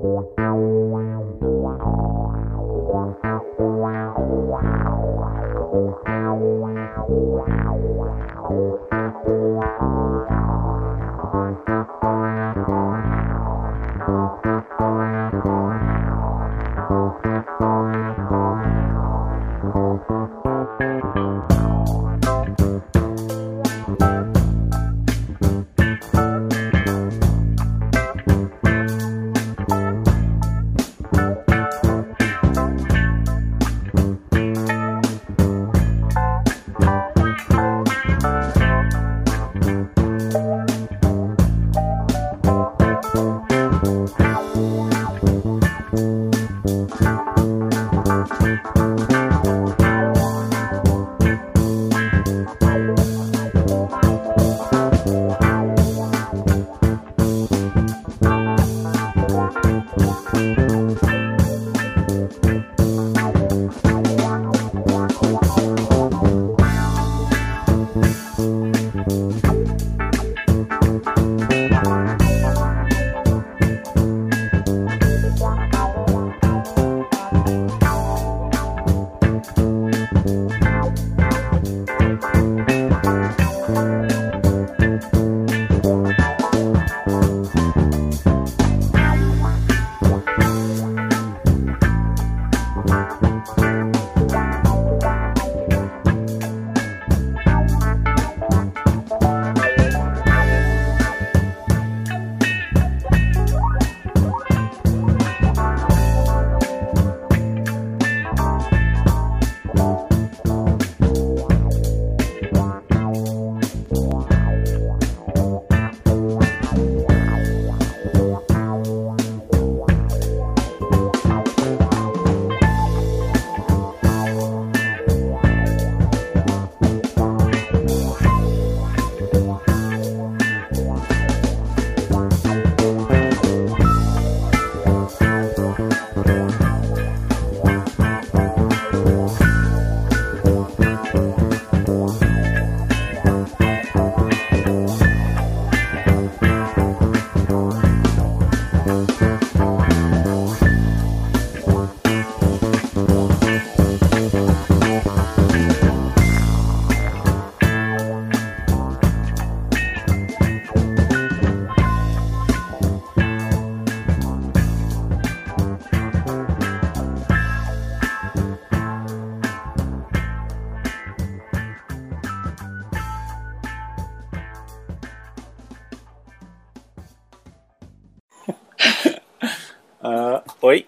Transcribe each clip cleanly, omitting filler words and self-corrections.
Oi.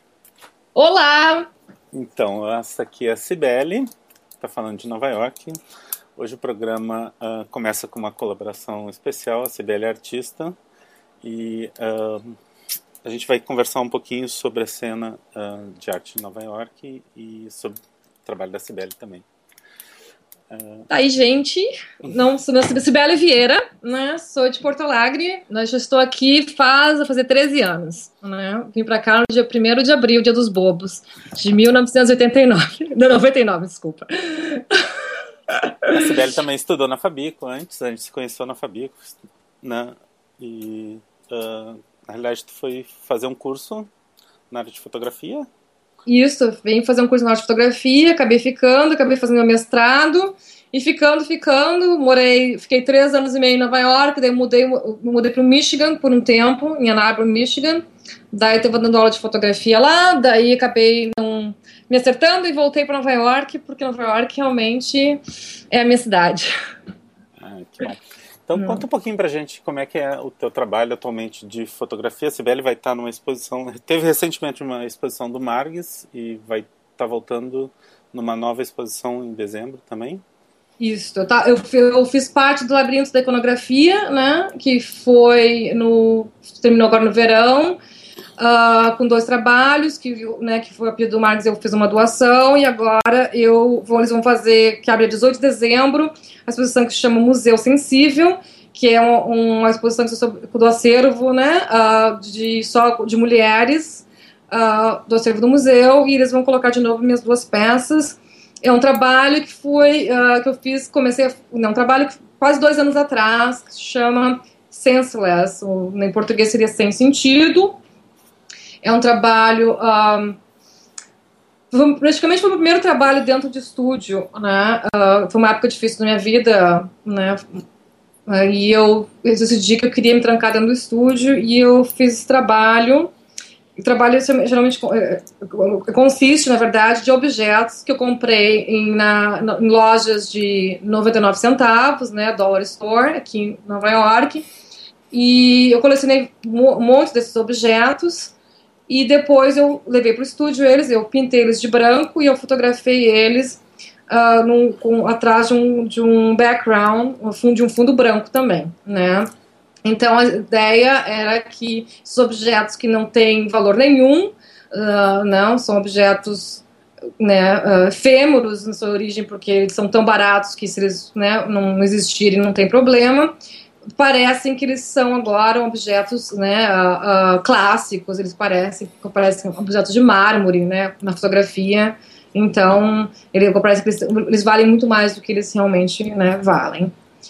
Olá! Então, essa aqui é a Cibele, está falando de Nova York. Hoje o programa começa com uma colaboração especial, a Cibele é artista, e a gente vai conversar um pouquinho sobre a cena de arte de Nova York e sobre o trabalho da Cibele também. Tá aí, gente. Não, sou Cibele Vieira, né? Sou de Porto Alegre. Já estou aqui vai fazer 13 anos. Né? Vim pra cá no dia 1º de abril, dia dos bobos, de 1989. Não, 99, desculpa. A Cibele também estudou na Fabico antes, a gente se conheceu na Fabico, né? E na realidade tu foi fazer um curso na área de fotografia? Isso, vim fazer um curso na área de fotografia, acabei fazendo meu mestrado, e fiquei 3 anos e meio em Nova York, daí mudei para o Michigan por um tempo, em Ann Arbor, Michigan, daí estava dando aula de fotografia lá, daí acabei não me acertando e voltei para Nova York, porque Nova York realmente é a minha cidade. Que bom. Então conta um pouquinho pra gente como é que é o teu trabalho atualmente de fotografia. A Cibele vai estar numa exposição, teve recentemente uma exposição do Margues e vai estar voltando numa nova exposição em dezembro também. Isso, eu fiz parte do Labirinto da Iconografia, né, que terminou agora no verão, com 2 trabalhos, que foi a pedido do Margues, eu fiz uma doação, e agora eles vão fazer, que abre 18 de dezembro, a exposição que se chama Museu Sensível, que é uma exposição do acervo, né, de mulheres, do acervo do museu, e eles vão colocar de novo minhas 2 peças. É um trabalho que eu fiz, um trabalho que quase 2 anos atrás, que se chama Senseless, em português seria Sem Sentido. É um trabalho... praticamente foi o meu primeiro trabalho dentro de estúdio, né? Foi uma época difícil da minha vida, né? E eu decidi que eu queria me trancar dentro do estúdio e eu fiz esse trabalho. O trabalho geralmente consiste, na verdade, de objetos que eu comprei em lojas de 99 centavos, né, Dollar Store, aqui em Nova York. E eu colecionei um monte desses objetos e depois eu levei para o estúdio eles, eu pintei eles de branco e eu fotografei eles atrás de um background, de um fundo branco também, né? Então a ideia era que esses objetos que não têm valor nenhum, não, são objetos, né, efêmeros na sua origem, porque eles são tão baratos que se eles, né, não existirem não tem problema, parecem que eles são agora objetos, né, clássicos, eles parecem objetos de mármore, né, na fotografia. Então parece que eles valem muito mais do que eles realmente, né, valem.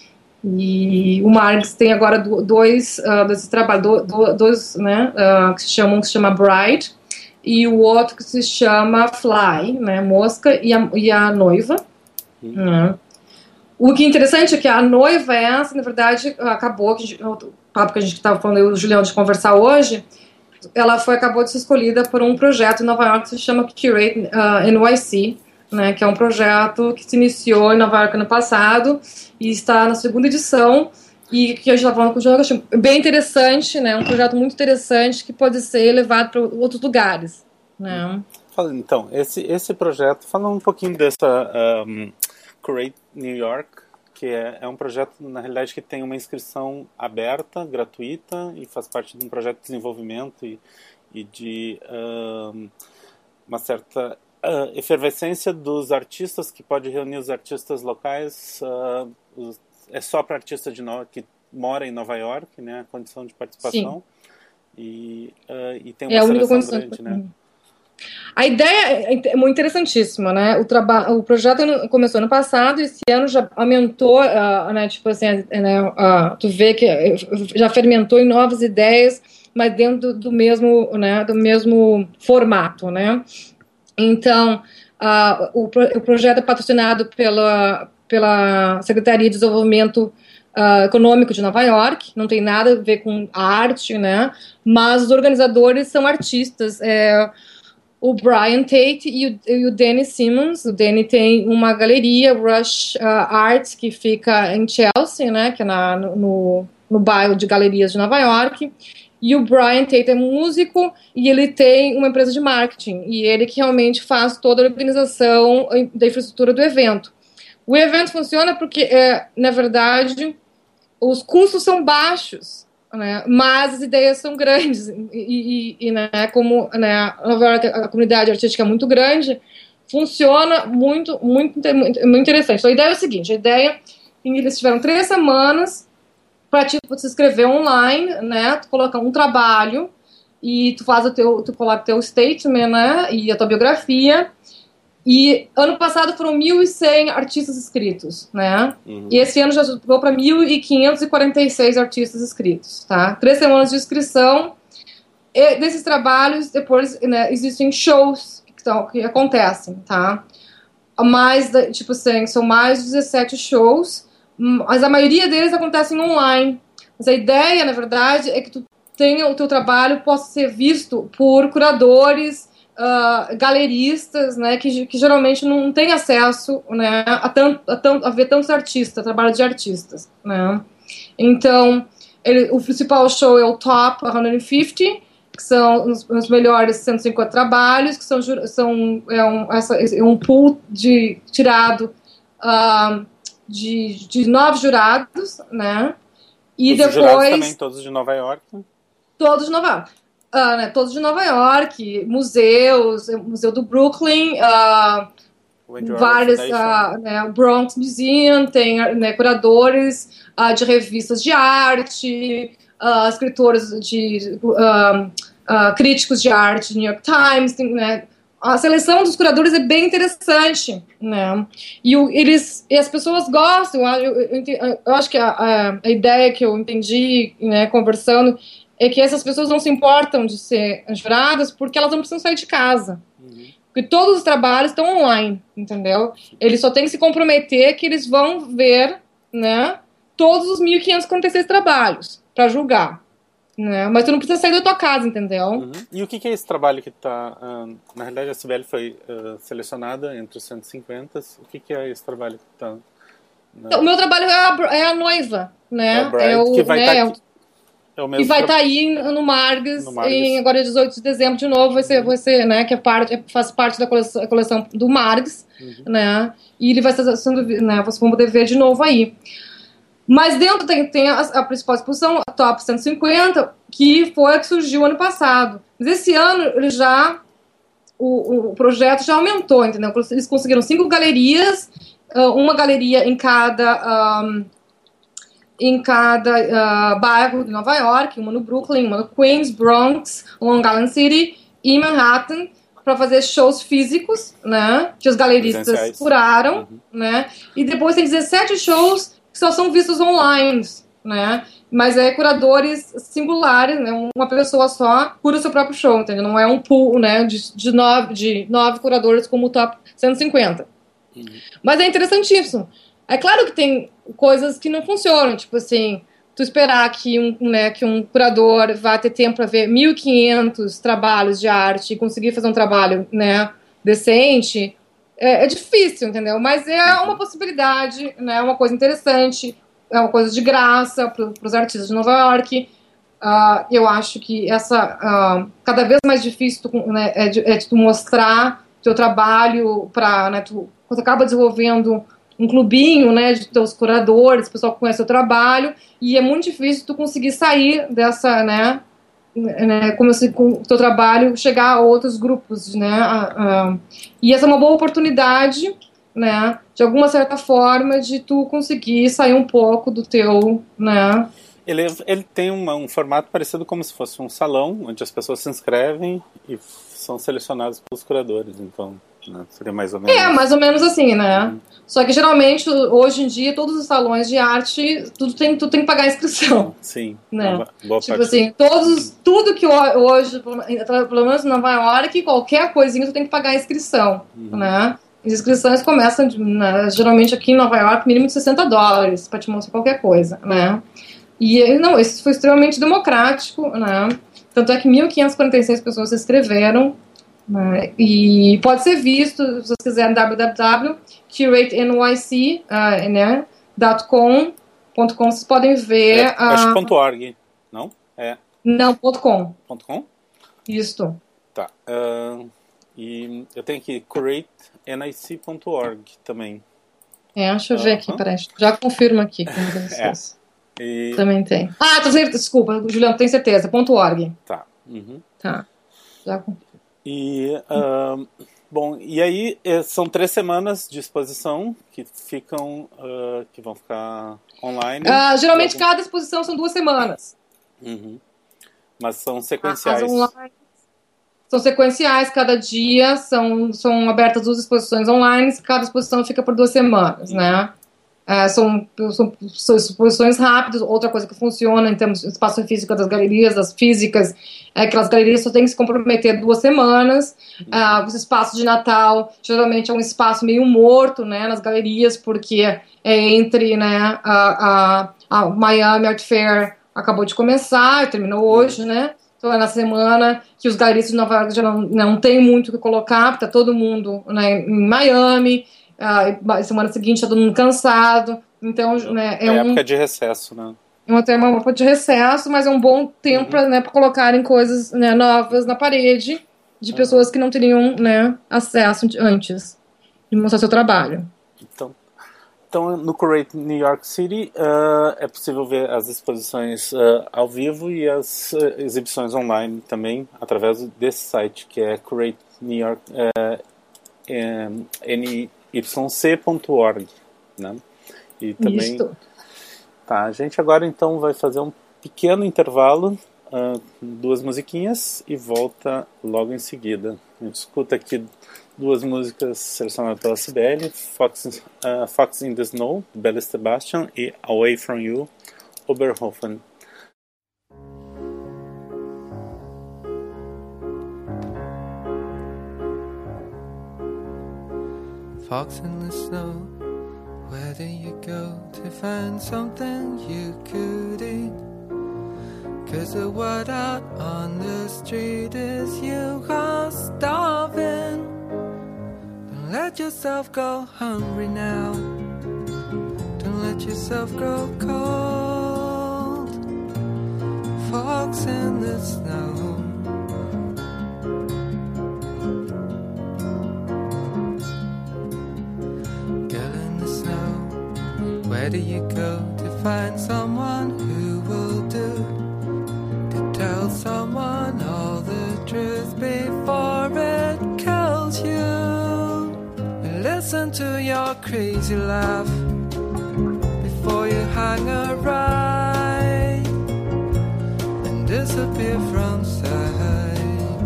E o Marx tem agora dois desses trabalhos, né, que se chama Bride, e o outro que se chama Fly, né, Mosca, e a Noiva. Né. O que é interessante é que a noiva essa, na verdade, acabou, o papo que a gente estava falando, eu e o Julião, de conversar hoje, ela acabou de ser escolhida por um projeto em Nova York que se chama Curate NYC, né, que é um projeto que se iniciou em Nova York ano passado e está na segunda edição e que a gente estava falando com o João, que eu achei bem interessante, né, um projeto muito interessante que pode ser levado para outros lugares. Né. Então, esse projeto, fala um pouquinho dessa Curate New York, que é um projeto, na realidade, que tem uma inscrição aberta, gratuita, e faz parte de um projeto de desenvolvimento e de uma certa efervescência dos artistas, que pode reunir os artistas locais. É só para artista que mora em Nova York, né, a condição de participação. Sim. E tem uma seleção grande, né? A ideia é muito interessantíssima, né? O projeto começou ano passado e esse ano já aumentou, né? Tipo assim, né? Tu vê que já fermentou em novas ideias, mas dentro do mesmo, né? Do mesmo formato, né? Então, o projeto é patrocinado pela Secretaria de Desenvolvimento Econômico de Nova York, não tem nada a ver com arte, né? Mas os organizadores são artistas. O Brian Tate e o Danny Simmons. O Danny tem uma galeria, Rush Arts, que fica em Chelsea, né, que é no bairro de galerias de Nova York. E o Brian Tate é músico e ele tem uma empresa de marketing. E ele que realmente faz toda a organização da infraestrutura do evento. O evento funciona porque, na verdade, os custos são baixos, né, mas as ideias são grandes e né, como, né, a comunidade artística é muito grande, funciona muito interessante. Então a ideia é o seguinte, eles tiveram 3 semanas para se inscrever online, né, tu coloca um trabalho e tu coloca o teu statement, né, e a tua biografia. E ano passado foram 1.100 artistas inscritos, né? Uhum. E esse ano já chegou para 1.546 artistas inscritos, tá? 3 semanas de inscrição. E desses trabalhos, depois, né, existem shows que acontecem, tá? Tipo assim, são mais de 17 shows, mas a maioria deles acontecem online. Mas a ideia, na verdade, é que o teu trabalho possa ser visto por curadores, galeristas, né, que geralmente não têm acesso, né, a ver tantos artistas, trabalho de artistas, né. Então, o principal show é o Top 150, que são os melhores 150 trabalhos, que é um pool tirado de 9 jurados, né, e os depois... jurados também, todos de Nova York? Todos de Nova York. Né, todos de Nova York, museus, Museu do Brooklyn, vários, né, o Bronx Museum, tem, né, curadores de revistas de arte, escritores críticos de arte, New York Times, tem, né, a seleção dos curadores é bem interessante, né, e as pessoas gostam. Eu acho que a ideia que eu entendi, né, conversando, é que essas pessoas não se importam de ser juradas porque elas não precisam sair de casa. Porque todos os trabalhos estão online, entendeu? Eles só têm que se comprometer que eles vão ver, né, todos os 1.546 trabalhos para julgar. Né? Mas tu não precisa sair da tua casa, entendeu? E o que é esse trabalho que está... na realidade, a Cibele foi selecionada entre os 150. O que é esse trabalho que está... O meu trabalho é a noiva, né? É a bride, que vai estar aqui. E vai estar aí no Margs, agora 18 de dezembro de novo, vai ser, né, que faz parte da coleção do Margs, né? E ele vai estar sendo, né, vocês vão poder ver de novo aí. Mas dentro tem a principal exposição, a Top 150, que foi a que surgiu ano passado. Mas esse ano ele o projeto já aumentou, entendeu? Eles conseguiram 5 galerias, uma galeria em cada bairro de Nova York, uma no Brooklyn, uma no Queens, Bronx, Long Island City e Manhattan, para fazer shows físicos, né, que os galeristas curaram, né, e depois tem 17 shows que só são vistos online, né, mas curadores singulares, né, uma pessoa só cura o seu próprio show, entendeu? Não é um pool, né, de nove curadores como o Top 150. Mas é interessantíssimo. É claro que tem coisas que não funcionam, tipo assim, tu esperar que um curador vá ter tempo para ver 1.500 trabalhos de arte e conseguir fazer um trabalho, né, decente, é difícil, entendeu? Mas é uma possibilidade, né, uma coisa interessante, é uma coisa de graça para os artistas de Nova York. Eu acho que cada vez mais difícil tu mostrar teu trabalho para, né, tu acaba desenvolvendo um clubinho, né, de teus curadores, o pessoal que conhece o trabalho, e é muito difícil tu conseguir sair dessa, né, como assim, com o teu trabalho, chegar a outros grupos, né, e essa é uma boa oportunidade, né, de alguma certa forma, de tu conseguir sair um pouco do teu, né. Ele tem um formato parecido como se fosse um salão, onde as pessoas se inscrevem e são selecionadas pelos curadores, então, né, seria mais ou menos... mais ou menos assim, né? Só que geralmente, hoje em dia, todos os salões de arte, tu tem que pagar a inscrição. Sim. Né? Boa tipo parte. assim, tudo que hoje, pelo menos em Nova York, qualquer coisinha tu tem que pagar a inscrição, né? As inscrições começam, geralmente aqui em Nova York, mínimo de $60 para te mostrar qualquer coisa, né? E não, isso foi extremamente democrático, né? Tanto é que 1.546 pessoas se inscreveram, né? E pode ser visto, se vocês quiserem, www.curateny.com, vocês podem ver. Acho .org, não? Não, .com. .com? Isso. Tá. E eu tenho aqui curatenic.org também. Deixa eu ver aqui, peraí. Já confirmo aqui. Também tem. Desculpa, Juliano, tenho certeza. .org. Tá. Tá. Já confirmo. Bom, e aí são 3 semanas de exposição que vão ficar online. Geralmente cada exposição são 2 semanas. Mas são sequenciais. As online são sequenciais, cada dia são abertas 2 exposições online, cada exposição fica por 2 semanas, né? São exposições rápidas. Outra coisa que funciona em termos de espaço físico das galerias, das físicas, é que as galerias só têm que se comprometer 2 semanas. Os espaços de Natal geralmente é um espaço meio morto, né, nas galerias, porque é entre, né, a Miami Art Fair acabou de começar, terminou hoje, né? Então é na semana que os galeristas de Nova York já não tem muito o que colocar, porque tá todo mundo, né, em Miami. Semana seguinte tá todo mundo cansado, então, né, época de recesso, né? É uma época de recesso, mas é um bom tempo para colocarem coisas, né, novas na parede de pessoas que não teriam, né, acesso antes de mostrar seu trabalho. Então no Curate New York City é possível ver as exposições ao vivo e as exibições online também através desse site que é Curate New York nyc.org, né? E também a gente agora então vai fazer um pequeno intervalo, 2 musiquinhas e volta logo em seguida. A gente escuta aqui 2 músicas selecionadas pela Cibele, Fox in the Snow, Belle Sebastian, e Away From You, Oberhofen. fox in the snow. Where do you go to find something you could eat? 'Cause the word out on the street is you are starving. Don't let yourself go hungry now. Don't let yourself grow cold. Fox in the snow. Girl in the snow, where do you go to find someone who will do? To tell someone all the truth before it kills you. Listen to your crazy laugh before you hang a right and disappear from sight.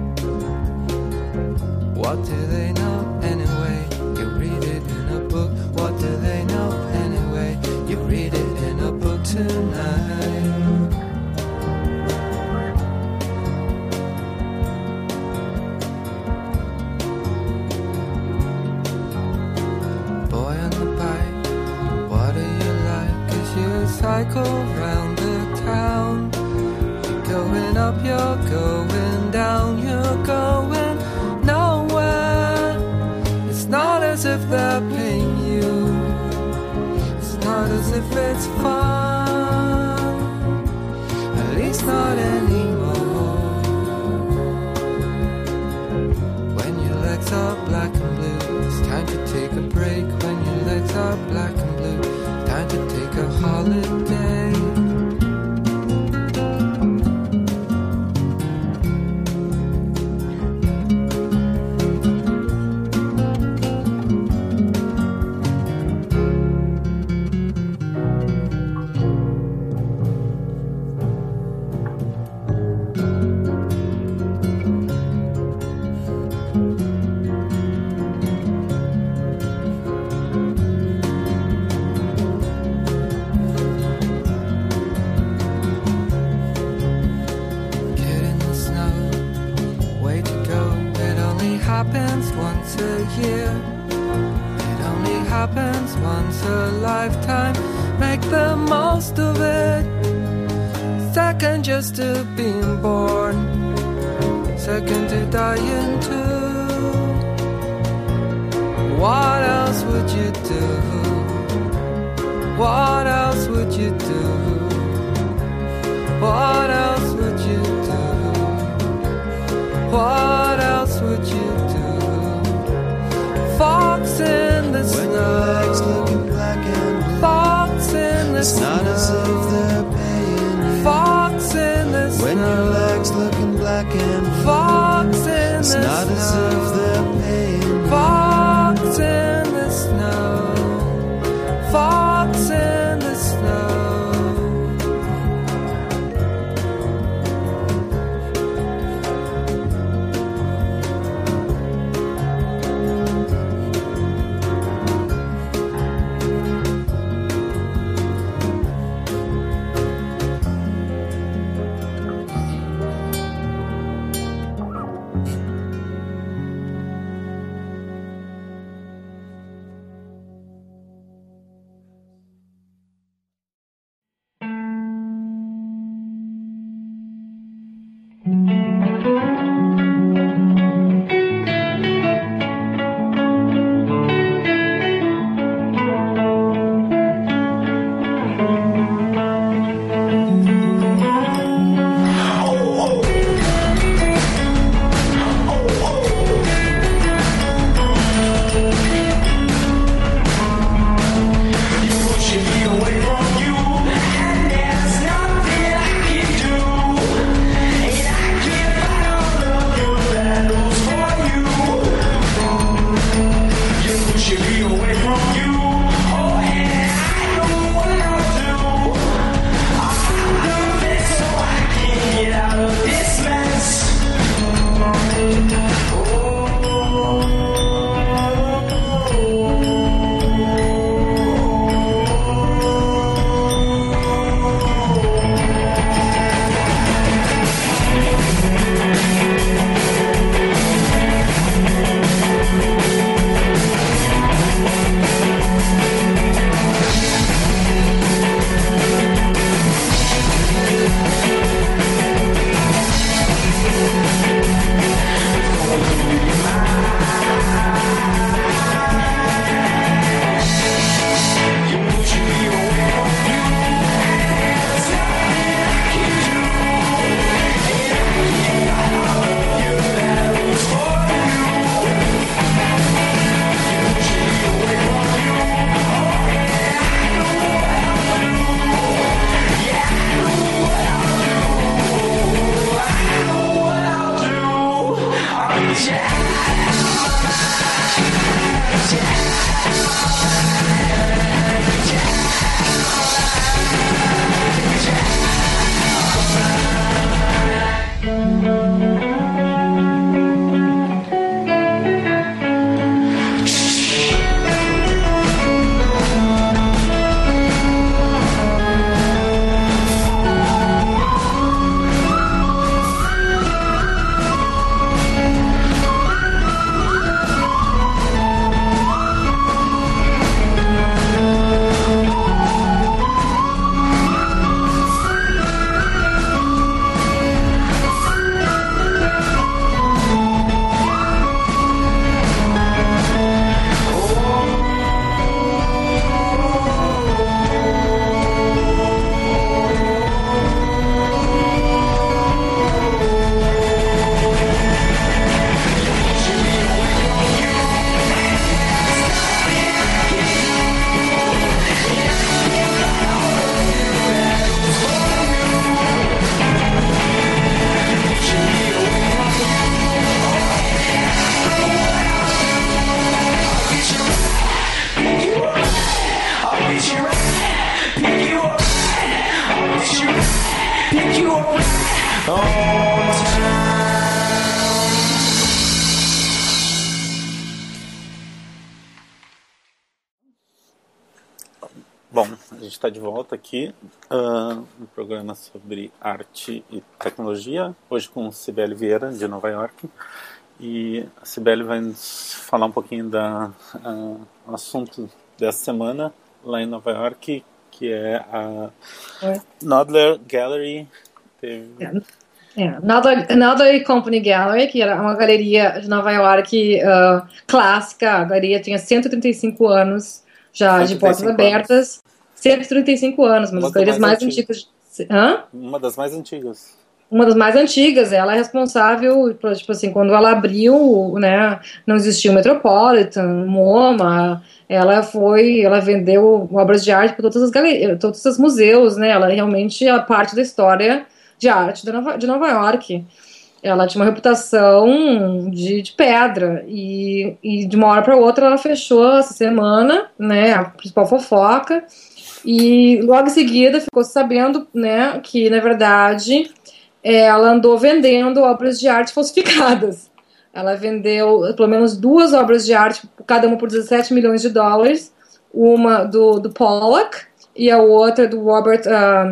What do they know anyway? You read it in a book. What do they know anyway? You read it in a book tonight. Boy on the bike, what do you like as you cycle round the town? You're going up, you're going down, you're going nowhere. It's not as if they're paying you. It's not as if it's fun. At least not anymore. When your legs are black and blue, it's time to take a break. When your legs are black and blue, time to take a holiday. Kid in the snow, way to go. It only happens once a year. It only happens once a lifetime. Make the most of it. Second just to being born, second to dying too. What else would you do? What else would you do? What else would you do? What else would you do? Fox in the When your legs snow. looking black and blue, Fox in the it's not as if snow. they're paying you. Fox in the When your snow. legs looking black and blue, Fox in it's the not as if snow. they're paying you. Fox in the snow. Fox in the snow. Bom, a gente está de volta aqui no programa sobre arte e tecnologia, hoje com Cibele Vieira, de Nova York. E a Cibele vai nos falar um pouquinho do assunto dessa semana lá em Nova York, que é a Knoedler Gallery. Knoedler Company Gallery, que era uma galeria de Nova York clássica. A galeria tinha 135 anos já de portas abertas. 135 anos, uma das galerias mais antigas. Uma das mais antigas. Uma das mais antigas. Ela é responsável, tipo assim, quando ela abriu, né, não existia o Metropolitan, o MoMA. Ela vendeu obras de arte para todas as galerias, todos os museus, né? Ela realmente é parte da história de arte de Nova York. Ela tinha uma reputação de pedra e de uma hora para outra ela fechou essa semana, né, a principal fofoca, e logo em seguida ficou sabendo, né, que na verdade ela andou vendendo obras de arte falsificadas. Ela vendeu pelo menos 2 obras de arte, cada uma por $17 milhões, uma do Pollock e a outra do Robert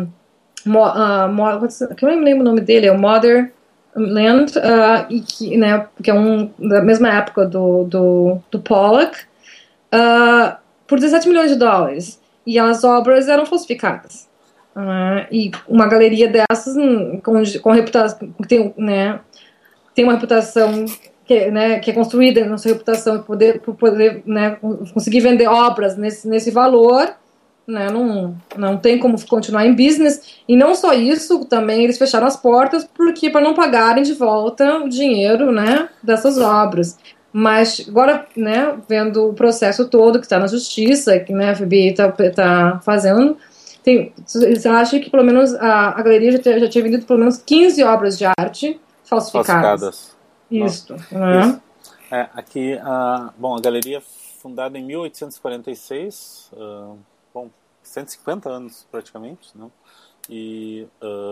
que eu não lembro o nome dele, é o Mother Land, e que, né, que é da mesma época do Pollock, por $17 milhões. E as obras eram falsificadas. E uma galeria dessas, com reputação, tem uma reputação que é construída na sua reputação, por poder, né, conseguir vender obras nesse valor, né, não tem como continuar em business. E não só isso, também eles fecharam as portas para não pagarem de volta o dinheiro, né, dessas obras. Mas agora, né, vendo o processo todo que está na justiça, que, né, a FBI está fazendo, eles acham que pelo menos a galeria já tinha vendido pelo menos 15 obras de arte falsificadas. Isso. Isso. Aqui, a galeria fundada em 1846, 150 anos praticamente, né? E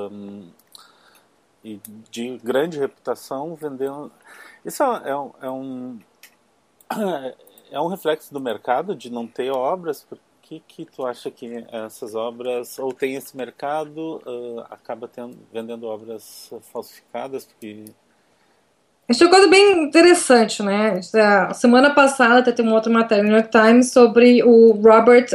de grande reputação, vendendo. Isso é um reflexo do mercado de não ter obras. Por que tu acha que essas obras, ou tem esse mercado, acaba vendendo obras falsificadas? Porque isso é uma coisa bem interessante, né? A semana passada até tem uma outra matéria no New York Times sobre o Robert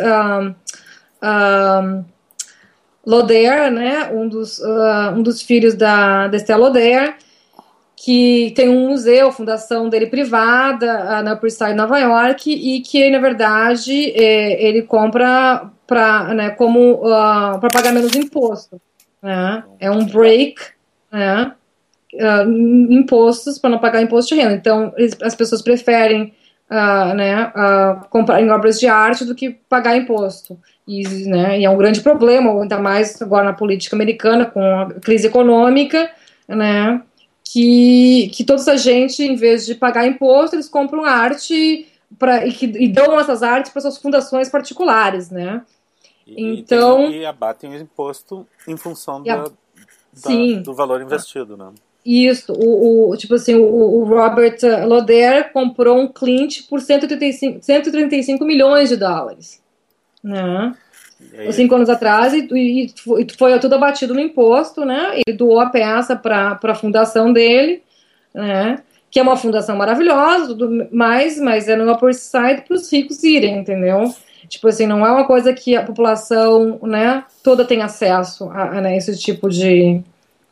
Lodere, né? Um dos filhos da Estée Lauder, que tem um museu, a fundação dele privada, na Upper East Side, Nova York, e que, na verdade, ele compra para pagar menos imposto. Né? É um break, né? Impostos para não pagar imposto de renda. Então, as pessoas preferem comprar em obras de arte do que pagar imposto. E é um grande problema, ainda mais agora na política americana, com a crise econômica, né? Que toda essa gente, em vez de pagar imposto, eles compram arte e dão essas artes para suas fundações particulares, né? E abatem o imposto em função do valor investido, né? Isso, tipo assim, o Robert Lodere comprou um Clint por $135 milhões, né? 5 anos atrás, e foi tudo abatido no imposto, né? Ele doou a peça para a fundação dele, né? Que é uma fundação maravilhosa, tudo mais, mas é no Upper East Side para os ricos irem, entendeu? Tipo assim, não é uma coisa que a população, né, toda tem acesso a esse tipo de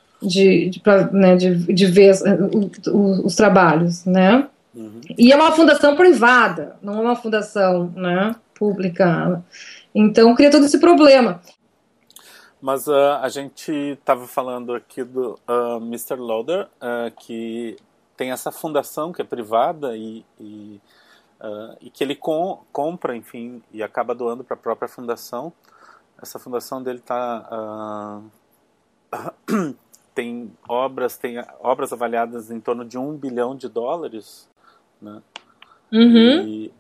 ver os trabalhos, né? Uhum. E é uma fundação privada, não é uma fundação, né, pública. Então cria todo esse problema. Mas a gente estava falando aqui do Mr. Lauder, que tem essa fundação que é privada e que ele compra, enfim, e acaba doando para a própria fundação. Essa fundação dele tem obras avaliadas em torno de $1 bilhão, né? Uhum. E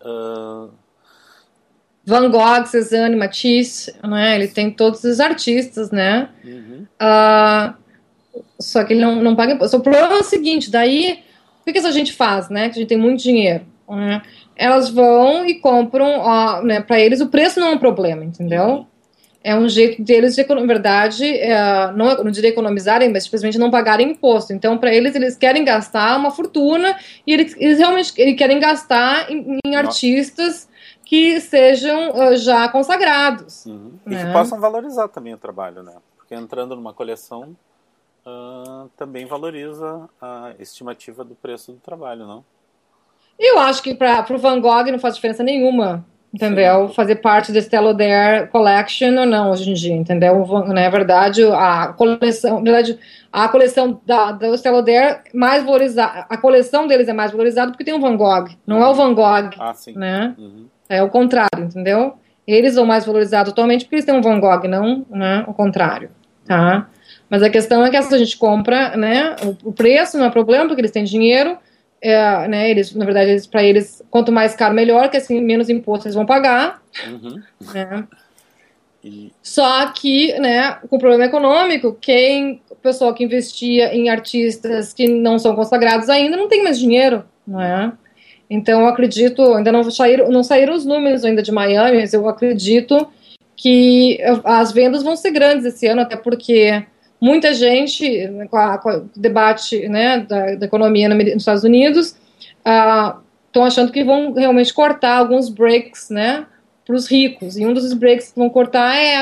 Van Gogh, Cézanne, Matisse, né? Ele tem todos os artistas, né? Uhum. só que ele não paga imposto. O problema é o seguinte, daí, o que essa gente faz, né? Que a gente tem muito dinheiro, né? Elas vão e compram, ó, né? Para eles o preço não é um problema, entendeu? É um jeito deles, na verdade, não diria economizarem, mas simplesmente não pagarem imposto. Então, para eles querem gastar uma fortuna e eles realmente querem gastar em artistas que sejam já consagrados. E né? que possam valorizar também o trabalho, né? Porque entrando numa coleção também valoriza a estimativa do preço do trabalho, não? Eu acho que para o Van Gogh não faz diferença nenhuma, entendeu? Sim. Fazer parte da Estée Lauder Collection ou não hoje em dia, entendeu? Na verdade, a coleção da Estée Lauder mais valorizada, a coleção deles é mais valorizada porque tem o Van Gogh, não é o Van Gogh, sim. né? É o contrário, entendeu? Eles são mais valorizados atualmente porque eles têm um Van Gogh, não, né, o contrário, tá? Mas a questão é que a gente compra, né, o preço não é problema porque eles têm dinheiro, né, na verdade, para eles, quanto mais caro, melhor, que assim, menos imposto eles vão pagar, né? Só que, né, com o problema econômico, o pessoal que investia em artistas que não são consagrados ainda não tem mais dinheiro, não é? Então, eu acredito, ainda não saíram os números ainda de Miami, mas eu acredito que as vendas vão ser grandes esse ano, até porque muita gente, com o debate, né, da economia nos Estados Unidos, estão achando que vão realmente cortar alguns breaks, né, para os ricos. E um dos breaks que vão cortar é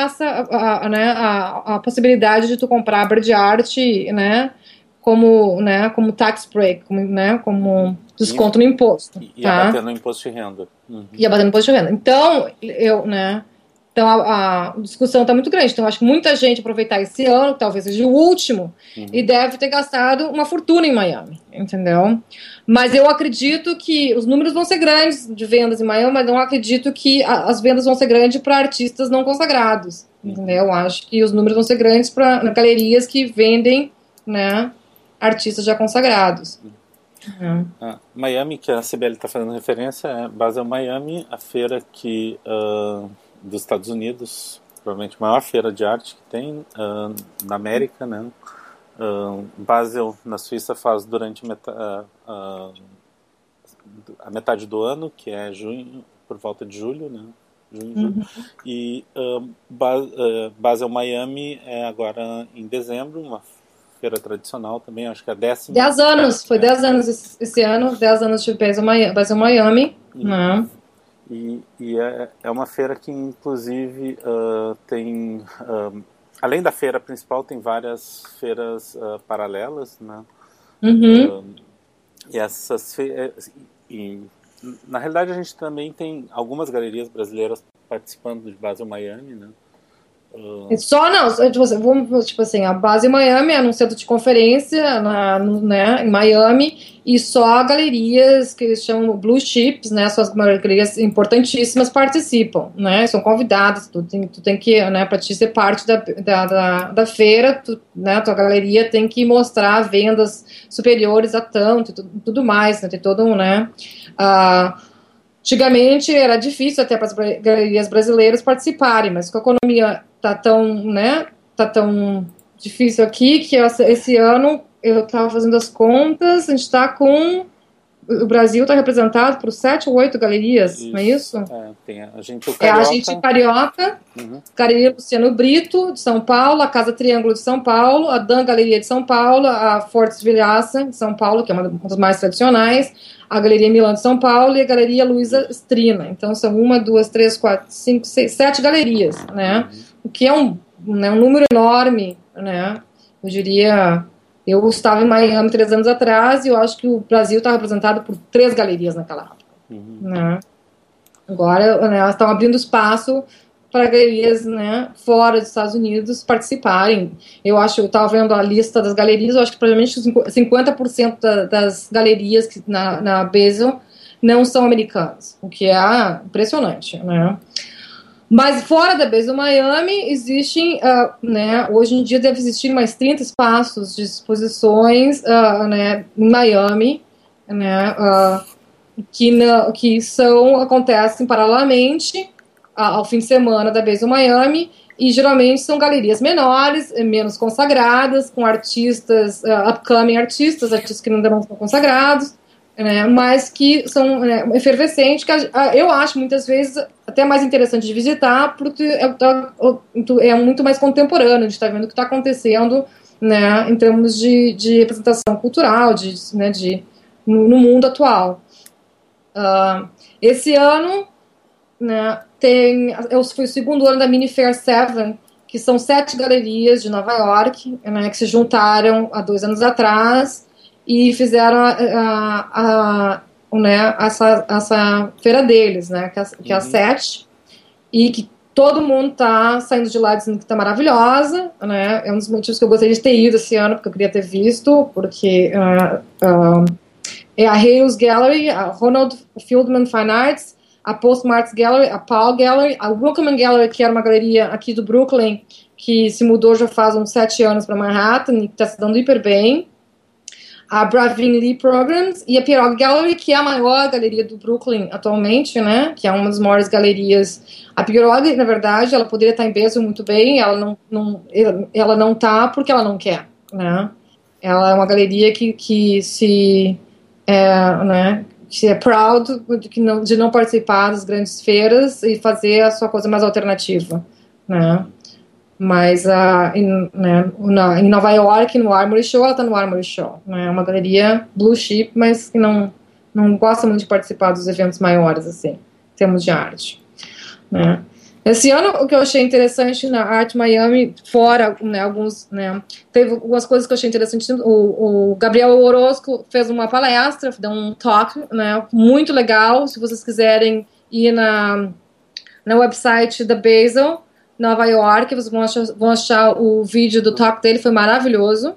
a possibilidade de tu comprar obra de arte, né, como tax break, como desconto no imposto. E abater no imposto de renda. E abater no imposto de renda. Então, Então, a discussão está muito grande. Então, eu acho que muita gente aproveitar esse ano, talvez seja o último, e deve ter gastado uma fortuna em Miami, entendeu? Mas eu acredito que os números vão ser grandes de vendas em Miami, mas não acredito que as vendas vão ser grandes para artistas não consagrados, entendeu? Eu acho que os números vão ser grandes para galerias que vendem, né, artistas já consagrados. Miami, que a Cibele está fazendo referência, é Basel Miami, a feira que... dos Estados Unidos, provavelmente a maior feira de arte que tem na América, né? Basel, na Suíça, faz durante a metade do ano, que é junho, por volta de julho, né? Julho. E Basel Miami é agora em dezembro, uma feira tradicional também, acho que é a 10ª. 10 anos, foi 10 anos esse ano, 10 anos de Basel Miami, né? E é uma feira que, inclusive, tem... além da feira principal, tem várias feiras paralelas, né? E essas feiras... na realidade, a gente também tem algumas galerias brasileiras participando de Basel Miami, né? Tipo assim, a base em Miami é num centro de conferência né, em Miami, e só galerias que eles chamam blue chips, né, suas galerias importantíssimas participam, né, são convidadas, tu tem que, né, para te ser parte da feira, né, tua galeria tem que mostrar vendas superiores a tanto, tudo mais, né, tem todo um, né, antigamente era difícil até para as galerias brasileiras participarem, mas com a economia tá tão difícil aqui que esse ano eu estava fazendo as contas, a gente está com... O Brasil está representado por 7 ou 8 galerias, não é isso? Tem a Gentil Carioca. É a Gentil Carioca, Galeria Luciano Brito, de São Paulo, a Casa Triângulo de São Paulo, a Dan Galeria de São Paulo, a Fortes Villaça de São Paulo, que é uma das mais tradicionais, a Galeria Milão de São Paulo e a Galeria Luiza Strina. Então são 1, 2, 3, 4, 5, 6, 7 galerias, né? O que é um número enorme, né? Eu diria... Eu estava em Miami 3 anos atrás e eu acho que o Brasil está representado por 3 galerias naquela época. Né? Agora, né, elas estão abrindo espaço para galerias, né, fora dos Estados Unidos participarem. Eu estava vendo a lista das galerias, eu acho que provavelmente 50% das galerias que na Basel não são americanas, o que é impressionante, né? Mas fora da Basel Miami existem, né, hoje em dia deve existir mais 30 espaços de exposições, né, em Miami, né, acontecem paralelamente ao fim de semana da Basel Miami, e geralmente são galerias menores, menos consagradas, com artistas, upcoming artistas que ainda não são consagrados, né, mas que são efervescentes, que eu acho muitas vezes até mais interessante de visitar, porque é muito mais contemporâneo, a gente está vendo o que está acontecendo, né, em termos de representação cultural, no mundo atual. Esse ano, né, foi o segundo ano da Mini Fair 7, que são 7 galerias de Nova York, né, que se juntaram há 2 anos atrás e fizeram essa feira deles, né, que é a 7, e que todo mundo tá saindo de lá dizendo que tá maravilhosa, né, é um dos motivos que eu gostaria de ter ido esse ano, porque eu queria ter visto, porque é a Hales Gallery, a Ronald Fieldman Fine Arts, a Postmarks Gallery, a Paul Gallery, a Wilkeman Gallery, que era uma galeria aqui do Brooklyn, que se mudou já faz uns 7 anos para Manhattan e que está se dando hiper bem, a Bravin Lee Programs e a Pierog Gallery, que é a maior galeria do Brooklyn atualmente, né, que é uma das maiores galerias. A Pierog, na verdade, ela poderia estar em Basel muito bem, ela não está porque ela não quer, né, ela é uma galeria que se é proud de não participar das grandes feiras e fazer a sua coisa mais alternativa, né? Mas em Nova York, no Armory Show, ela está no Armory Show, né? É uma galeria blue chip, mas que não gosta muito de participar dos eventos maiores, assim, em termos de arte, né? Esse ano, o que eu achei interessante na Art Miami, fora, né, teve algumas coisas que eu achei interessante. O Gabriel Orozco fez uma palestra, deu um talk, né, muito legal. Se vocês quiserem ir na website da Basel, Nova York, vocês vão achar o vídeo do talk dele, foi maravilhoso.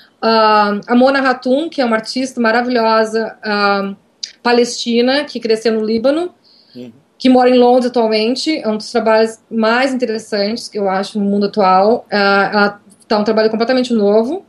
A Mona Hatoum, que é uma artista maravilhosa, palestina, que cresceu no Líbano, que mora em Londres atualmente, é um dos trabalhos mais interessantes que eu acho no mundo atual. Ela está um trabalho completamente novo,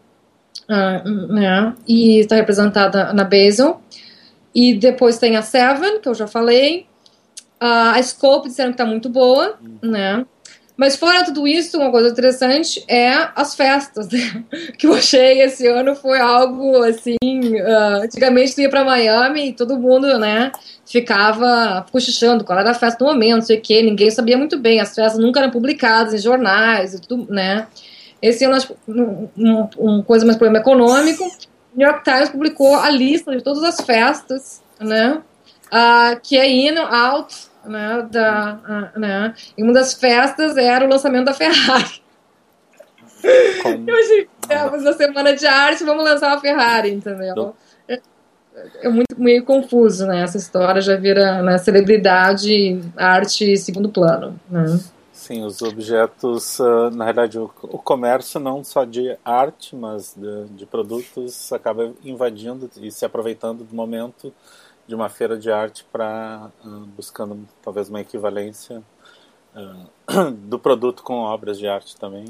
né, e está representada na Basel. E depois tem a Seven, que eu já falei. A Scope disseram que está muito boa, né. Mas fora tudo isso, uma coisa interessante é as festas, né? Que eu achei esse ano foi algo assim, antigamente tu ia pra Miami e todo mundo, né, ficava cochichando qual era a festa do momento, não sei o que, ninguém sabia muito bem, as festas nunca eram publicadas em jornais e tudo, né. Esse ano, uma coisa mais problema econômico, o New York Times publicou a lista de todas as festas, né, que é in, out, né, né, e uma das festas era o lançamento da Ferrari. Eu achei que na semana de arte vamos lançar uma Ferrari, entendeu? É muito meio confuso, né? Essa história já vira, né, celebridade, arte segundo plano, né? Sim, os objetos, na realidade, o comércio não só de arte, mas de produtos acaba invadindo e se aproveitando do momento de uma feira de arte para buscando talvez uma equivalência do produto com obras de arte também.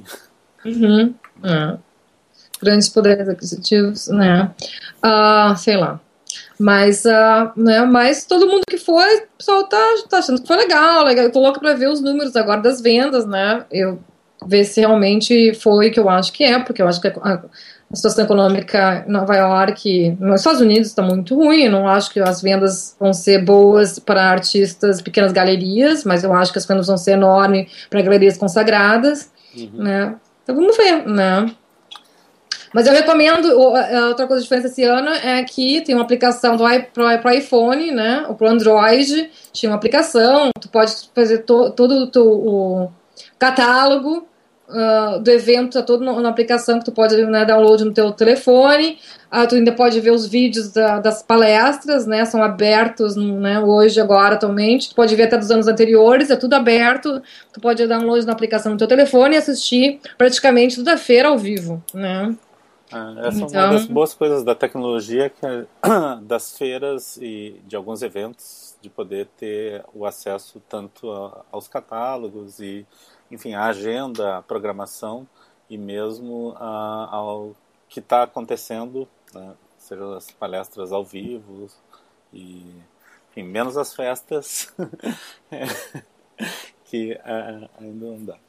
Grandes poderes aquisitivos, né? Sei lá. Mas, né, mas todo mundo que foi, o pessoal tá achando que foi legal. Eu tô louca pra ver os números agora das vendas, né? Eu ver se realmente foi o que eu acho que é, porque eu acho que a situação econômica em Nova York, nos Estados Unidos, está muito ruim. Eu não acho que as vendas vão ser boas para artistas, pequenas galerias, mas eu acho que as vendas vão ser enormes para galerias consagradas, né? Então vamos ver, né? Mas eu recomendo, outra coisa diferente esse ano é que tem uma aplicação pro iPhone, né? Ou pro Android, tinha uma aplicação, tu pode fazer todo o catálogo do evento, tá todo na aplicação que tu pode, né, download no teu telefone. Tu ainda pode ver os vídeos das palestras, né? São abertos, né, hoje, agora, atualmente. Tu pode ver até dos anos anteriores, é tudo aberto. Tu pode download na aplicação no teu telefone e assistir praticamente toda a feira ao vivo, né? Essa é uma das boas coisas da tecnologia, que das feiras e de alguns eventos, de poder ter o acesso tanto aos catálogos e, enfim, a agenda, a programação e mesmo ao que está acontecendo, né, seja as palestras ao vivo e, enfim, menos as festas que ainda não dá.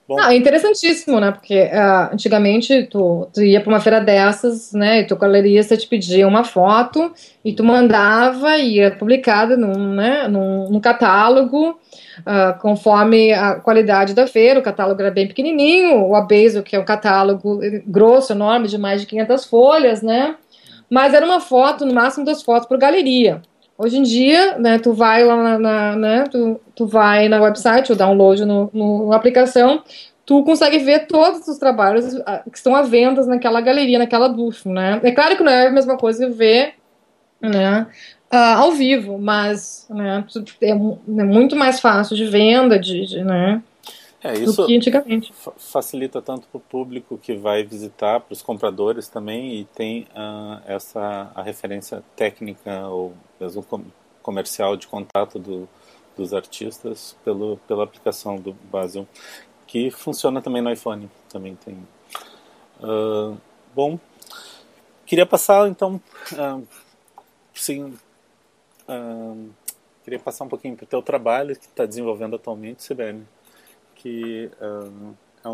Bom, É interessantíssimo, né? Porque antigamente tu ia para uma feira dessas, né? E tua galerista te pedia uma foto e tu mandava e ia publicada num catálogo, conforme a qualidade da feira. O catálogo era bem pequenininho, o Abezo, que é um catálogo grosso, enorme, de mais de 500 folhas, né? Mas era uma foto, no máximo 2 fotos por galeria. Hoje em dia, né, tu vai lá né, tu vai na website, ou download no aplicação, tu consegue ver todos os trabalhos que estão à venda naquela galeria, naquela booth, né? É claro que não é a mesma coisa que ver, né, ao vivo, mas né, é muito mais fácil de venda, né, do isso que antigamente. facilita tanto para o público que vai visitar, para os compradores também, e tem a referência técnica ou mesmo comercial de contato dos artistas pela aplicação do Basel, que funciona também no iPhone. Também tem. Bom, queria passar então, sim, queria passar um pouquinho para o teu trabalho que está desenvolvendo atualmente, Sibeli, que é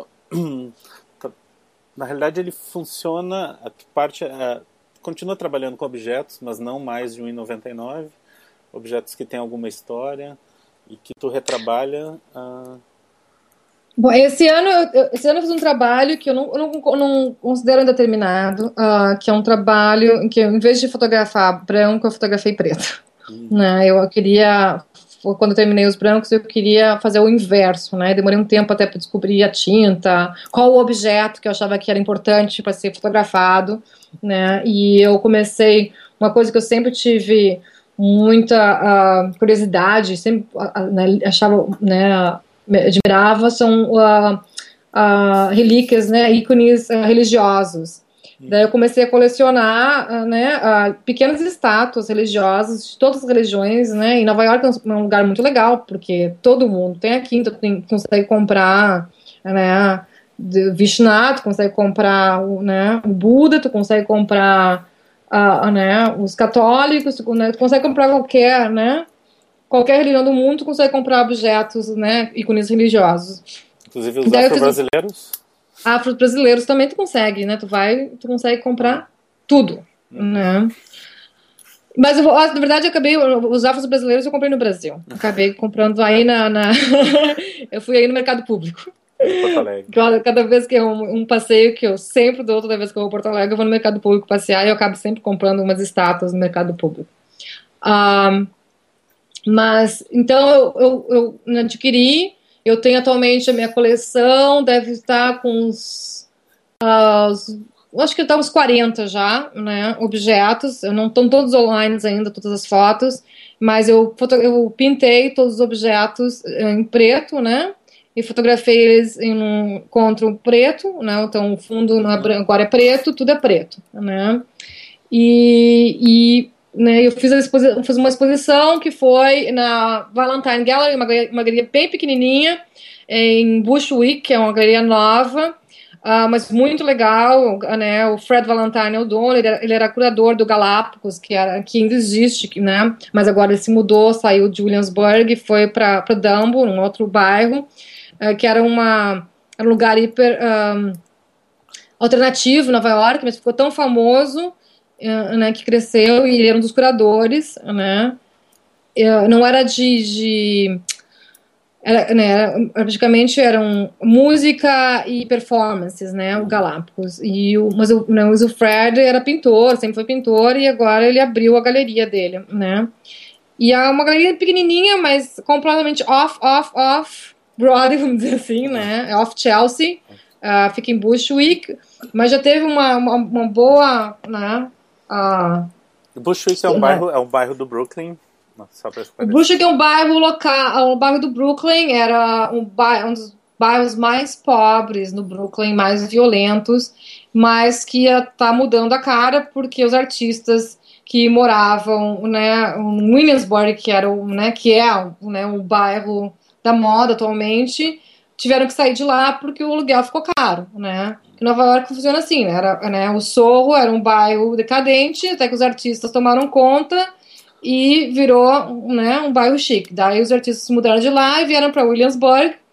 na realidade ele funciona, a parte continua trabalhando com objetos, mas não mais de 1,99, objetos que têm alguma história e que tu retrabalha. Bom, esse ano eu fiz um trabalho que eu não considero ainda terminado, que é um trabalho que, em vez de fotografar branco, eu fotografei preto. Né? Eu queria, quando eu terminei os brancos, eu queria fazer o inverso, né? Demorei um tempo até para descobrir a tinta, qual o objeto que eu achava que era importante para ser fotografado, né? E eu comecei, uma coisa que eu sempre tive muita curiosidade, sempre né, achava, né, me admirava, são relíquias, né, ícones religiosos. Daí eu comecei a colecionar pequenas estátuas religiosas de todas as religiões, né? E Nova York é um lugar muito legal, porque todo mundo tem aqui, então tu consegue comprar, né, Vishnu, tu consegue comprar o Buda, tu consegue comprar né, os católicos, tu consegue comprar qualquer religião do mundo, tu consegue comprar objetos, né, ícones religiosos. Inclusive os afro-brasileiros? Afro-brasileiros também tu consegue, né? Tu consegue comprar tudo, né? Mas, na verdade, os afro-brasileiros eu comprei no Brasil. Acabei comprando aí eu fui aí no mercado público. Em Porto Alegre. Cada vez que é um passeio que eu sempre dou, toda vez que eu vou a Porto Alegre, eu vou no mercado público passear e eu acabo sempre comprando umas estátuas no mercado público. Mas, então, eu adquiri. Eu tenho atualmente a minha coleção, deve estar com acho que está uns 40 já, né, objetos. Não estão todos online ainda, todas as fotos, mas eu pintei todos os objetos em preto, né, e fotografei eles contra o preto, né, então o fundo não é branco, agora é preto, tudo é preto, né, né, eu fiz uma exposição que foi na Valentine Gallery, uma galeria bem pequenininha, em Bushwick, que é uma galeria nova, mas muito legal, né? O Fred Valentine é o dono, ele era curador do Galápagos, que ainda existe, né? Mas agora ele se mudou, saiu de Williamsburg e foi para Dumbo, um outro bairro, que era um lugar hiper alternativo em Nova York, mas ficou tão famoso, né, que cresceu, e ele era um dos curadores, né? Não era praticamente eram música e performances, né, o Galápagos. Mas o Fred era pintor, sempre foi pintor, e agora ele abriu a galeria dele, né? E é uma galeria pequenininha, mas completamente off Broadway, vamos dizer assim, né? Off Chelsea, fica em Bushwick, mas já teve uma boa, né? Bushwick é um bairro do Brooklyn. O Bushwick é um bairro local, o bairro do Brooklyn era um dos bairros mais pobres no Brooklyn, mais violentos, mas que está mudando a cara porque os artistas que moravam, né, em Williamsburg, que é o bairro da moda atualmente, tiveram que sair de lá porque o aluguel ficou caro, né? Em Nova York funciona assim, né? O Sorro era um bairro decadente, até que os artistas tomaram conta e virou, né, um bairro chique. Daí os artistas mudaram de lá e vieram para Williamsburg,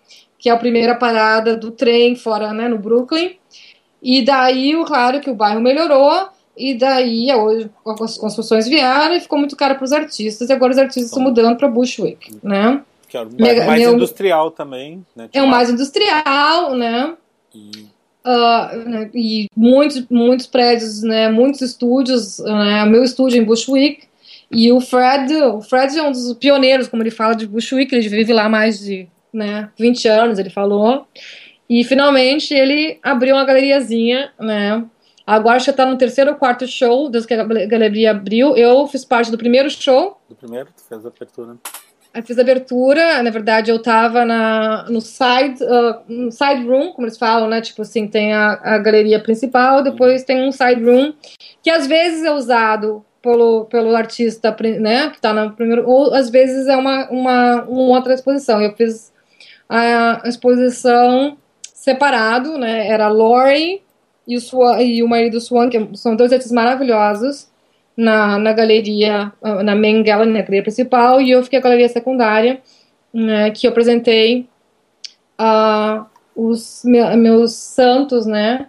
que é a primeira parada do trem fora, né, no Brooklyn. E daí, claro que o bairro melhorou, e daí hoje as construções vieram e ficou muito caro para os artistas, e agora os artistas estão mudando para Bushwick, né? Que é um bairro mais industrial também, né? É um mais industrial, né? Né, e muitos prédios, né, muitos estúdios, né, o meu estúdio em Bushwick, e o Fred é um dos pioneiros, como ele fala, de Bushwick, ele vive lá há mais de, né, 20 anos, ele falou, e finalmente ele abriu uma galeriazinha, né, agora já está no terceiro ou quarto show, desde que a galeria abriu. Eu fiz parte do primeiro show. Do primeiro? Tu fez a abertura? Eu fiz a abertura, na verdade eu tava no side room, como eles falam, né, tipo assim, tem a galeria principal, depois tem um side room, que às vezes é usado pelo artista, né, que tá no primeiro, ou às vezes é uma outra exposição. Eu fiz a exposição separado, né, era a Lori e o marido Swan, que são dois artistas maravilhosos, na galeria, na main gallery, na galeria principal, e eu fiquei na galeria secundária, né, que eu apresentei os meus santos, né?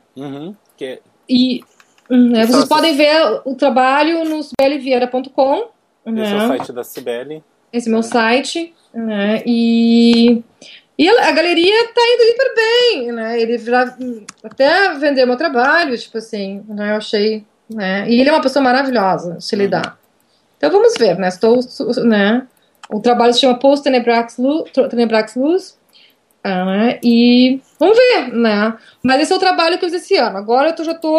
E vocês podem ver o trabalho no sibelevieira.com. Esse é o site da Cibele. Esse é o meu site, né? E a galeria tá indo hiper bem, né? Ele já até vendeu meu trabalho, tipo assim, né? Eu achei, né? E ele é uma pessoa maravilhosa, se lidar. Então vamos ver, né? Né? O trabalho se chama Post Tenebrax Luz, né? E vamos ver, né? Mas esse é o trabalho que eu fiz esse ano. Agora eu já tô,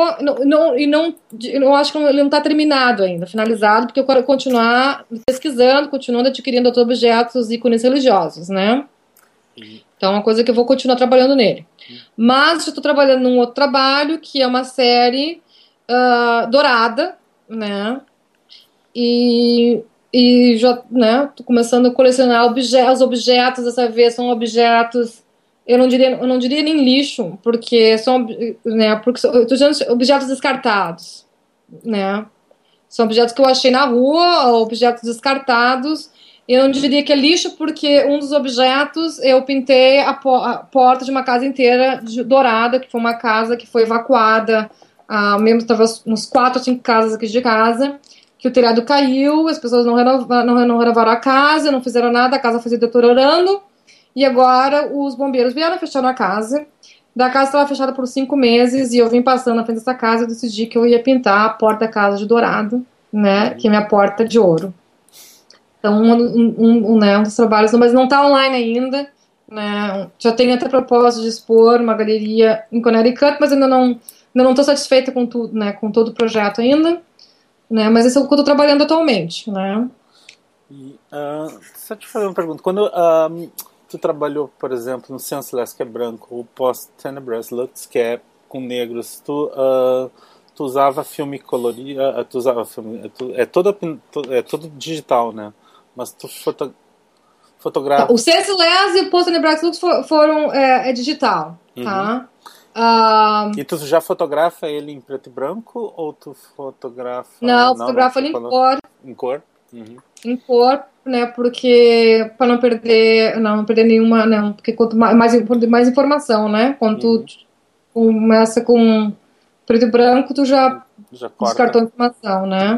eu acho que ele não tá terminado ainda, finalizado, porque eu quero continuar pesquisando, continuando adquirindo outros objetos e ícones religiosos, né? Então é uma coisa que eu vou continuar trabalhando nele. Mas eu estou trabalhando num outro trabalho, que é uma série dourada, né? E já, né, tô começando a colecionar os objetos dessa vez, são objetos, eu não diria nem lixo, porque são, né, eu tô dizendo objetos descartados, né? São objetos que eu achei na rua, objetos descartados. Eu não diria que é lixo, porque um dos objetos eu pintei a porta de uma casa inteira dourada, que foi uma casa que foi evacuada, mesmo estava uns 4 ou 5 casas aqui de casa, que o telhado caiu, as pessoas não renovaram a casa, não fizeram nada, a casa foi se deteriorando, e agora os bombeiros vieram fechando a casa. Da casa estava fechada por 5 meses, e eu vim passando na frente dessa casa e decidi que eu ia pintar a porta da casa de dourado, né, que é minha porta de ouro. Então, um dos trabalhos, mas não está online ainda, né? Já tenho até propósito de expor uma galeria em Connecticut, mas ainda não estou satisfeita com tudo, né? Com todo o projeto ainda, né? Mas esse é o que eu estou trabalhando atualmente, né? Só te fazer uma pergunta. Quando tu trabalhou, por exemplo, no Senseless, que é branco, o Post Tenebras Lux, que é com negros, tu usava filme colorido, tu usava filme, é todo digital, né? Mas tu fotografa... O Senseless e o Post Tenebras Lux foram digital, tá? E tu já fotografa ele em preto e branco, ou tu fotografa... Não, fotografa ele em cor. Em cor? Em cor, né, porque para não perder nenhuma, não, porque quanto mais informação, né, quando tu começa com preto e branco, tu já descartou a informação, né.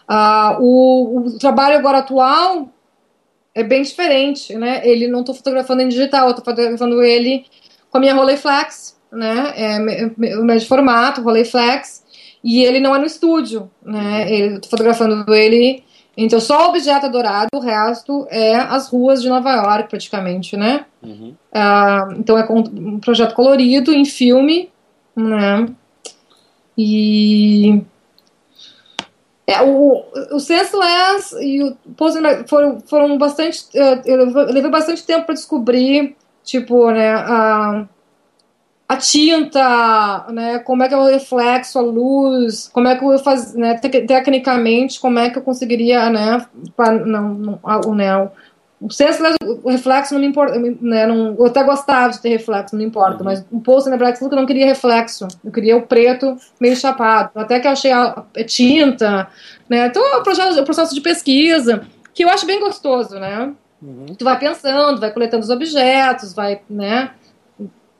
O trabalho agora atual é bem diferente, né, ele não estou fotografando em digital, eu estou fotografando ele com a minha Rolleiflex, né, o médio formato, Rolleiflex, e ele não é no estúdio, né, eu estou fotografando ele. Então, só o objeto dourado, o resto é as ruas de Nova York, praticamente, né? Então, é um projeto colorido, em filme, né? E... o Senseless e o Post foram bastante... eu levei bastante tempo para descobrir, tipo, né... A tinta, né, como é que é o reflexo, a luz, como é que eu ia fazer, né, tecnicamente, como é que eu conseguiria, né, o Senseless, o reflexo não me importa, né, eu até gostava de ter reflexo, não me importa, mas o Post Tenebras Lux eu não queria reflexo, eu queria o preto meio chapado, até que eu achei a tinta, né, então é o processo de pesquisa, que eu acho bem gostoso, né, tu vai pensando, vai coletando os objetos, vai, né,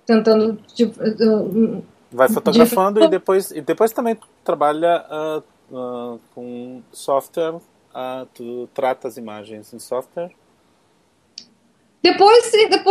tentando vai fotografando e depois também trabalha com software, tu trata as imagens em software? Depois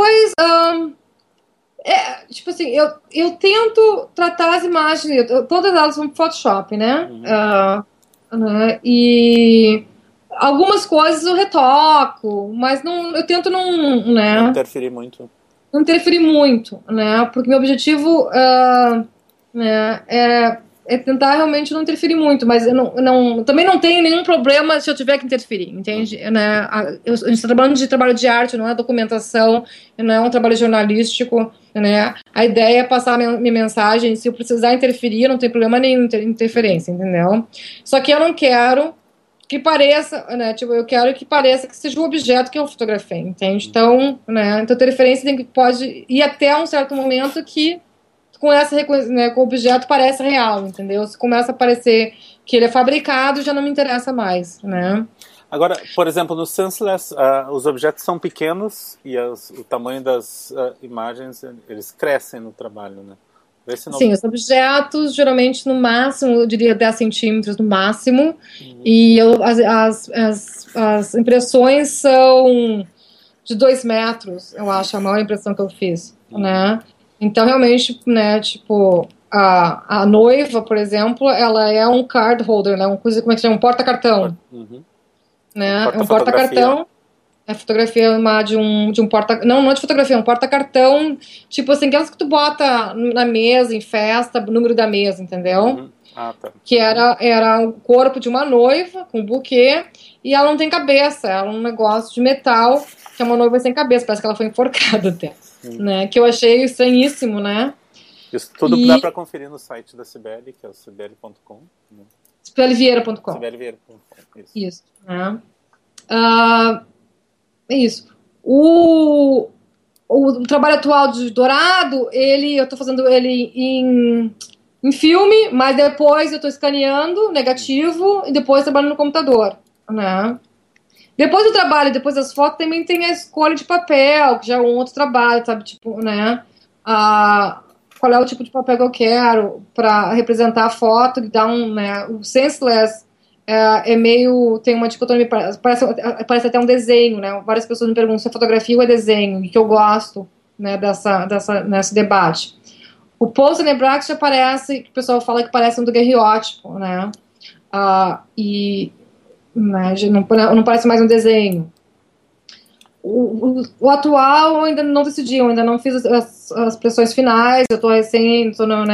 tipo assim, eu tento tratar as imagens, todas elas vão pro Photoshop, né? Né? E algumas coisas eu retoco, mas eu tento não interferir muito. Não interferir muito, né? Porque meu objetivo né, é tentar realmente não interferir muito, mas eu também não tenho nenhum problema se eu tiver que interferir, entende? Né? A gente está trabalhando de trabalho de arte, não é documentação, não é um trabalho jornalístico, né? A ideia é passar a minha mensagem, se eu precisar interferir, não tem problema nenhum em interferência, entendeu? Só que eu não quero que pareça, né, tipo, eu quero que pareça que seja o objeto que eu fotografei, entende? Então, né, então a interferência pode ir até um certo momento que com o objeto parece real, entendeu? Se começa a parecer que ele é fabricado, já não me interessa mais, né? Agora, por exemplo, no Senseless, os objetos são pequenos e o tamanho das imagens, eles crescem no trabalho, né? Sim, os objetos, geralmente, no máximo, eu diria 10 centímetros no máximo, e as impressões são de 2 metros, eu acho, a maior impressão que eu fiz, né? Então, realmente, né, tipo, a noiva, por exemplo, ela é um card holder, né? Uma coisa, como é que chama? Um porta-cartão. Né? Um porta-cartão. A fotografia de um porta... Não é de fotografia, é um porta-cartão, tipo assim, aquelas que tu bota na mesa, em festa, o número da mesa, entendeu? Tá. Que era o corpo de uma noiva, com um buquê, e ela não tem cabeça, ela é um negócio de metal, que é uma noiva sem cabeça, parece que ela foi enforcada até, né? Que eu achei estranhíssimo, né? Isso tudo dá pra conferir no site da Cibele, que é o cibele.com. Né? Cibelevieira.com. Cibelevieira.com, isso. Né? É isso. O trabalho atual de Dourado, eu tô fazendo ele em filme, mas depois eu tô escaneando negativo e depois trabalhando no computador, né? Depois do trabalho, depois das fotos, também tem a escolha de papel, que já é um outro trabalho, sabe? Tipo, né? Qual é o tipo de papel que eu quero para representar a foto, que dá né? O Senseless é meio, tem uma dicotomia, parece até um desenho, né? Várias pessoas me perguntam se é fotografia ou é desenho, e que eu gosto, né, nesse debate. O Pose and Nebraska já parece, que o pessoal fala que parece um daguerreótipo, né? Né, não parece mais um desenho. O atual eu ainda não decidi, eu ainda não fiz as pressões finais, eu estou recém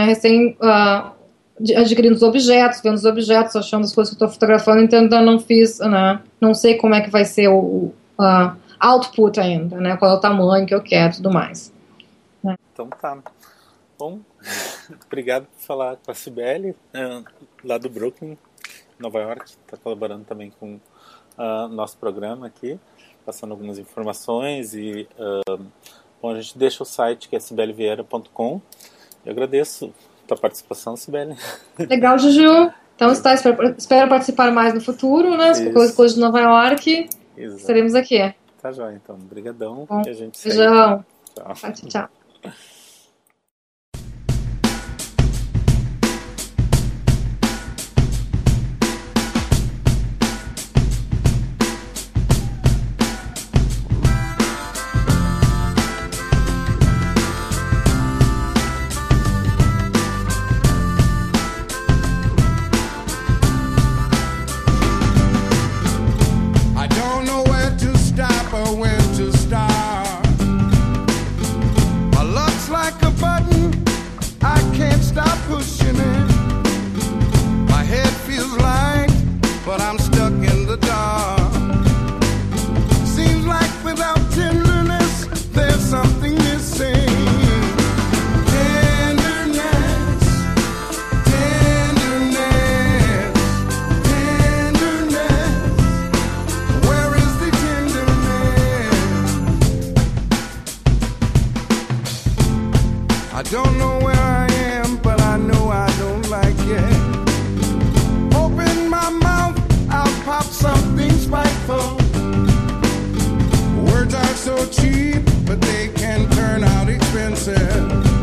adquirindo os objetos, vendo os objetos, achando as coisas que eu estou fotografando, então ainda não fiz, né? Não sei como é que vai ser o output ainda, né? Qual é o tamanho que eu quero e tudo mais. Né? Então tá. Bom, obrigado por falar com a Cibele, lá do Brooklyn, Nova York, está colaborando também com nosso programa aqui, passando algumas informações e bom, a gente deixa o site que é cibelevieira.com. Eu agradeço a participação, Cibele. Legal, Juju. Então espero participar mais no futuro, né? As coisas de Nova York. Exato. Estaremos aqui. Tá jóia, então. Obrigadão. Bom, e a gente beijão. Tchau. Tchau. I don't know where I am, but I know I don't like it. Open my mouth, I'll pop something spiteful. Words are so cheap, but they can turn out expensive.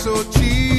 so cheap.